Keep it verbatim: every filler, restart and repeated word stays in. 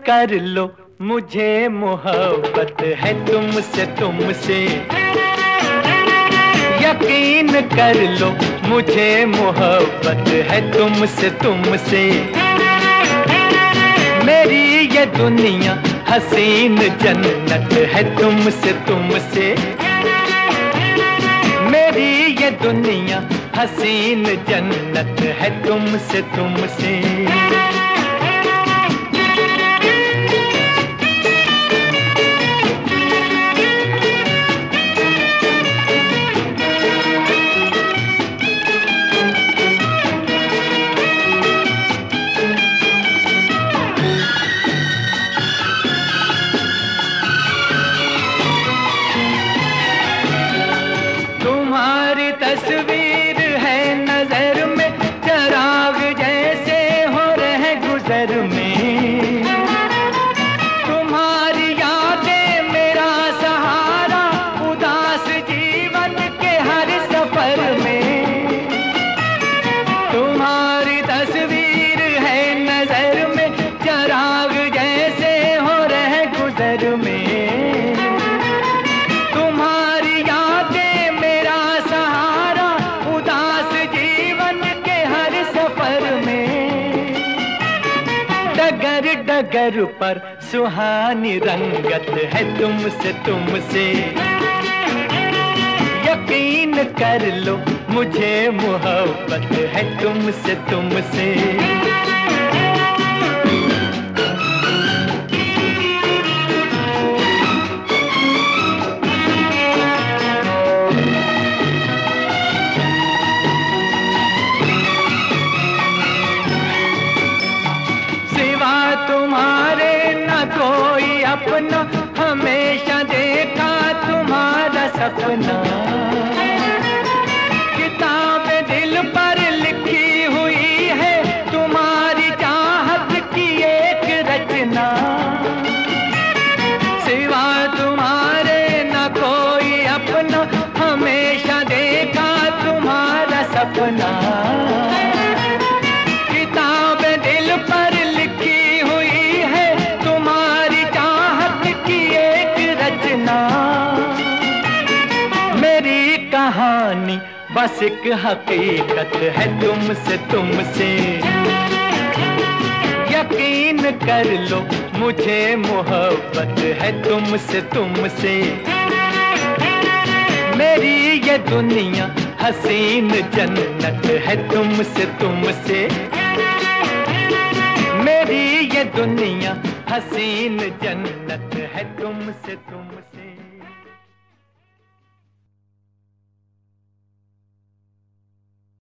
कर लो मुझे मोहब्बत है तुमसे तुमसे। यकीन कर लो मुझे मोहब्बत है तुमसे तुमसे। मेरी ये दुनिया हसीन जन्नत है तुमसे तुमसे। मेरी ये दुनिया हसीन जन्नत है तुमसे तुमसे। तस्वीर है नजर में चराग जैसे हो रहे गुजर में। तुम्हारी यादें मेरा सहारा उदास जीवन के हर सफर में। तुम्हारी तस्वीर है नजर में चराग जैसे हो रहे गुजर में। डगर डगर पर सुहानी रंगत है तुमसे तुमसे। यकीन कर लो मुझे मोहब्बत है तुमसे तुमसे। तुम्हारे न कोई अपना हमेशा देखा तुम्हारा सपना। किताब दिल पर लिखी हुई है तुम्हारी चाहत की एक रचना। सिवा तुम्हारे न कोई अपना हमेशा देखा तुम्हारा सपना। किताब दिल पर मेरी कहानी बस एक हकीकत है तुमसे तुमसे। यकीन कर लो मुझे मोहब्बत है तुमसे तुमसे। मेरी ये दुनिया हसीन जन्नत है तुमसे तुमसे। मेरी ये दुनिया हसीन जन्नत है तुमसे तुम